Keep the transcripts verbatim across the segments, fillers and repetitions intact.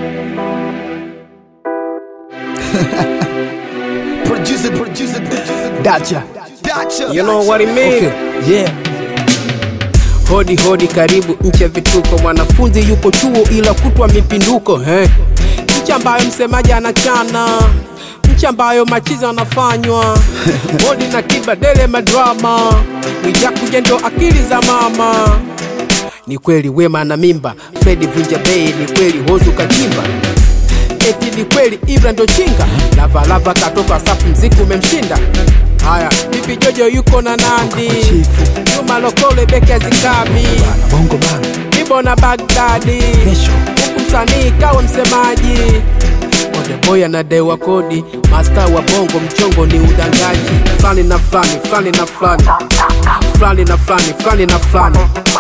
Producer, producer, producer. Dacha. Dacha. You know what it mean? Okay. Yeah. Hodi hodi karibu nchi ya vituko. Mwanafunzi yupo chuo ila kutwa mipinduko eh. Nchi ambayo msemaji anachana, nchi ambayo machizo anafanywa hodi na kibadele madrama, Mwijaku jendo akili za mama. Ni kweli Wema na mimba, Freddy Vunja Bay, ni kweli Hozu kachimba. Eti ni kweli Ibra ndo chinga, lava lava katoka safu mziki umemshinda. Haya, Pipi Jojo yuko na Nandi, Juma Lokole Beke Zikabi, Bongo bana. Ibo na Baghdadi, Kesho. huku msanii kawa msemaji. Ode boy anadewa kodi, master wa bongo mchongo ni udangaji. Flani na flani, flani na flani, flani na flani, flani na flani.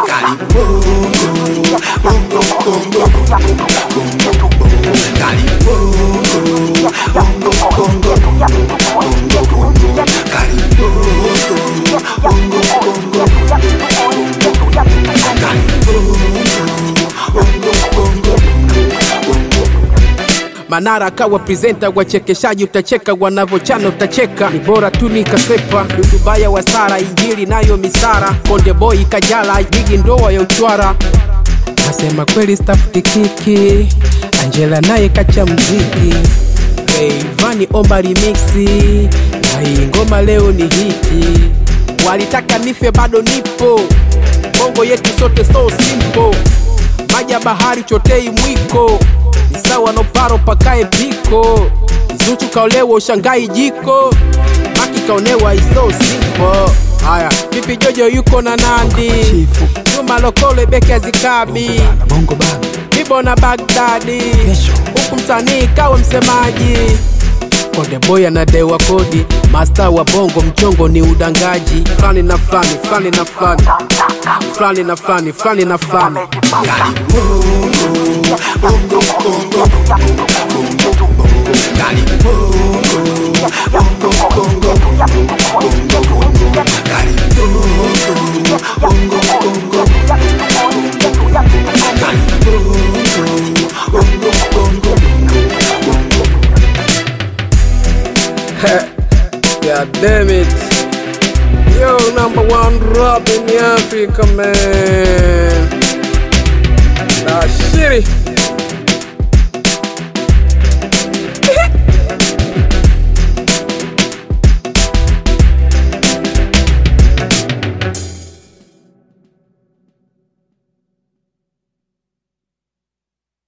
Manara kawa presenter, wachekeshaji utacheka, wanavochana utacheka. Ni bora tu nikasepa, Dudubaya wa Sara, Injili nayo misara. Konde Boy Kajala, Gigi ndoa ya uchwara. Nasema kweli staff tikiki, Angela naye kacha mziki. Rayvanny omba remixi, na hii ngoma leo ni hiti. Walitaka nife bado nipo, bongo yetu sote so simple. Maja bahari chotei mwiko, sawa no paro pakae piko. Zuchu kaolewa ushangai jiko, Maki kaonewa iso simple. Haya, Pipi Jojo yuko na Nandi, Juma Lokole Beke Zikabi, Bongo bana. Ibo na Baghdadi, Kesho. huku msanii kawa msemaji. Konde Boy anadewa kodi, master wa bongo mchongo ni udangaji. Flani na flani, flani na flani, flani na flani, flani na flani. God damn it. Yo, number one rap in Africa, man. Nah, shitty.